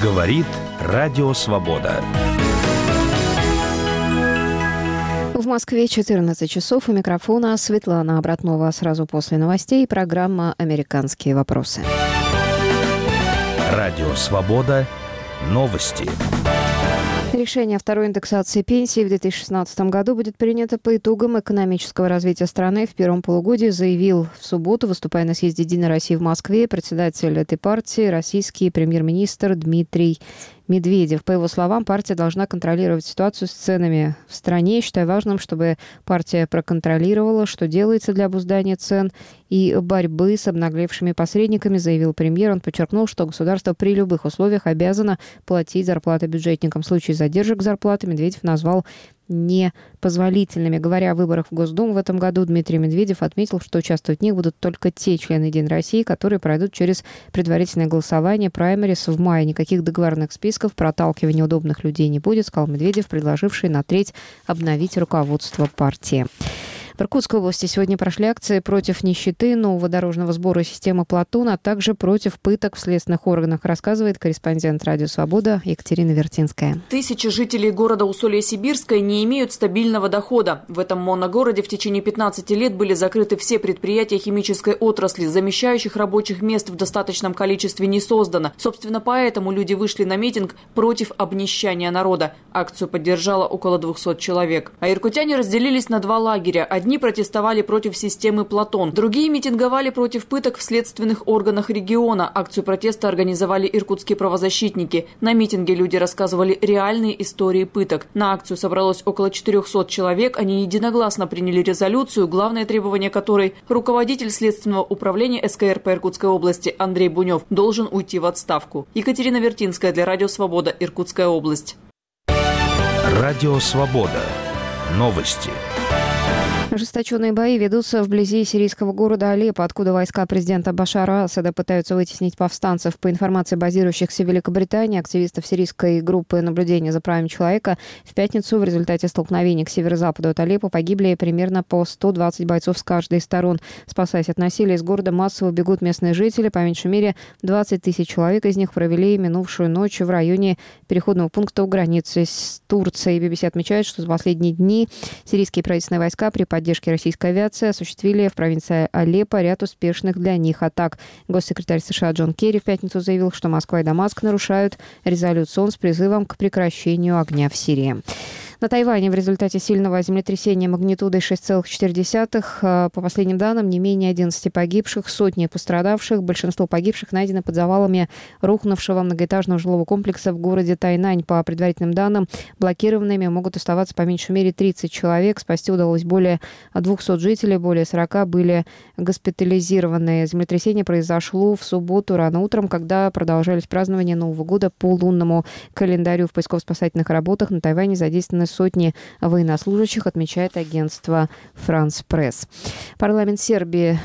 Говорит Радио Свобода. В Москве 14 часов. У микрофона Светлана Обратнова. Сразу после новостей программа «Американские вопросы». Радио Свобода. Новости. Решение о второй индексации пенсий в 2016 году будет принято по итогам экономического развития страны в первом полугодии, заявил в субботу, выступая на съезде «Единой России» в Москве, председатель этой партии, российский премьер-министр Дмитрий Медведев. По его словам, партия должна контролировать ситуацию с ценами в стране. Считая важным, чтобы партия проконтролировала, что делается для обуздания цен и борьбы с обнаглевшими посредниками, заявил премьер. Он подчеркнул, что государство при любых условиях обязано платить зарплаты бюджетникам. В случае задержек зарплаты Медведев назвал непозволительными. Говоря о выборах в Госдуму в этом году, Дмитрий Медведев отметил, что участвовать в них будут только те члены «Единой России», которые пройдут через предварительное голосование праймерис в мае. Никаких договорных списков, проталкивания удобных людей не будет, сказал Медведев, предложивший на треть обновить руководство партии. В Иркутской области сегодня прошли акции против нищеты, нового дорожного сбора и системы Платон, а также против пыток в следственных органах, рассказывает корреспондент «Радио Свобода» Екатерина Вертинская. Тысячи жителей города Усолье-Сибирское не имеют стабильного дохода. В этом моногороде в течение 15 лет были закрыты все предприятия химической отрасли, замещающих рабочих мест в достаточном количестве не создано. Собственно, поэтому люди вышли на митинг против обнищания народа. Акцию поддержало около 200 человек. А иркутяне разделились на два лагеря. Одни протестовали против системы Платон, другие митинговали против пыток в следственных органах региона. Акцию протеста организовали иркутские правозащитники. На митинге люди рассказывали реальные истории пыток. На акцию собралось около 400 человек. Они единогласно приняли резолюцию, главное требование которой – руководитель Следственного управления СКР по Иркутской области Андрей Бунев должен уйти в отставку. Екатерина Вертинская для Радио Свобода, Иркутская область. Радио Свобода. Новости. Ожесточенные бои ведутся вблизи сирийского города Алеппо, откуда войска президента Башара Асада пытаются вытеснить повстанцев. По информации базирующихся в Великобритании, активистов сирийской группы наблюдения за правами человека, в пятницу в результате столкновений к северо-западу от Алеппо погибли примерно по 120 бойцов с каждой из сторон. Спасаясь от насилия, из города массово бегут местные жители. По меньшей мере 20 тысяч человек из них провели минувшую ночь в районе переходного пункта у границы с Турцией. BBC отмечает, что за последние дни сирийские правительственные войска при поддержке российской авиации осуществили в провинции Алеппо ряд успешных для них атак. Госсекретарь США Джон Керри в пятницу заявил, что Москва и Дамаск нарушают резолюцию ООН с призывом к прекращению огня в Сирии. На Тайване в результате сильного землетрясения магнитудой 6,4, по последним данным, не менее 11 погибших, сотни пострадавших. Большинство погибших найдено под завалами рухнувшего многоэтажного жилого комплекса в городе Тайнань. По предварительным данным, блокированными могут оставаться по меньшей мере 30 человек. Спасти удалось более 200 жителей, более 40 были госпитализированы. Землетрясение произошло в субботу рано утром, когда продолжались празднования Нового года по лунному календарю. В поисково-спасательных работах на Тайване задействованы сотни военнослужащих, отмечает агентство «Франс Пресс». Парламент Сербии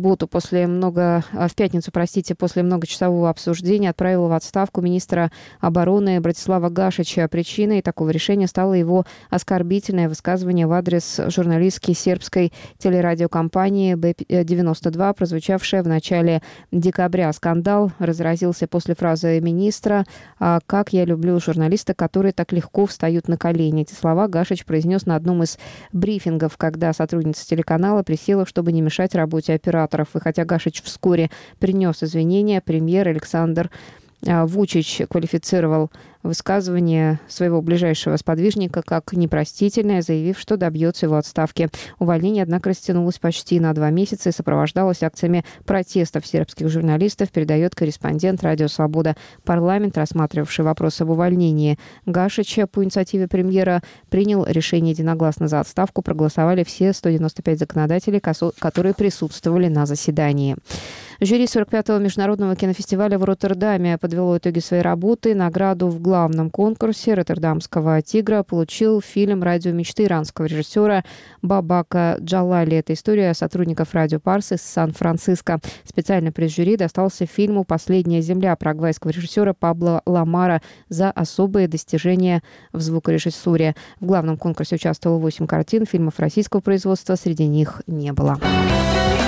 в пятницу, после многочасового обсуждения отправил в отставку министра обороны Братислава Гашича. Причиной такого решения стало его оскорбительное высказывание в адрес журналистки сербской телерадиокомпании Б-92, прозвучавшее в начале декабря. Скандал разразился после фразы министра «Как я люблю журналиста, которые так легко встают на колени». Эти слова Гашич произнес на одном из брифингов, когда сотрудница телеканала присела, чтобы не мешать работе операторов. И хотя Гашич вскоре принес извинения, премьер Александр Вучич квалифицировал высказывание своего ближайшего сподвижника как непростительное, заявив, что добьется его отставки. Увольнение, однако, растянулось почти на 2 месяца и сопровождалось акциями протестов сербских журналистов, передает корреспондент «Радио Свобода». Парламент, рассматривавший вопрос об увольнении Гашича по инициативе премьера, принял решение единогласно за отставку. Проголосовали все 195 законодателей, которые присутствовали на заседании. Жюри 45-го международного кинофестиваля в Роттердаме подвело итоги своей работы. Награду в главном конкурсе «Роттердамского тигра» получил фильм «Радио мечты» иранского режиссера Бабака Джалали. Это история сотрудников радио Парс из Сан-Франциско. Специальный приз жюри достался фильму «Последняя земля» парагвайского режиссера Пабло Ламара за особые достижения в звукорежиссуре. В главном конкурсе участвовало 8 картин. Фильмов российского производства среди них не было.